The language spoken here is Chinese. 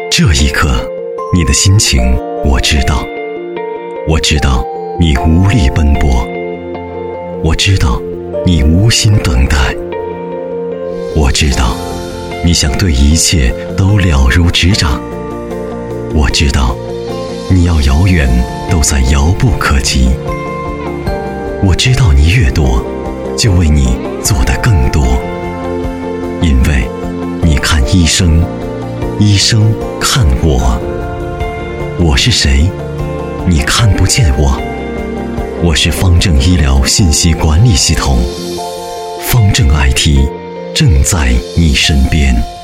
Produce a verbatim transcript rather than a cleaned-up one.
这一刻，你的心情我知道，我知道你无力奔波，我知道你无心等待，我知道你想对一切都了如指掌，我知道你要遥远都在遥不可及，我知道你越多，就为你做得更多，因为你看医生，医生看我。我是谁？你看不见我。我是方正医疗信息管理系统，方正 I T 正在你身边。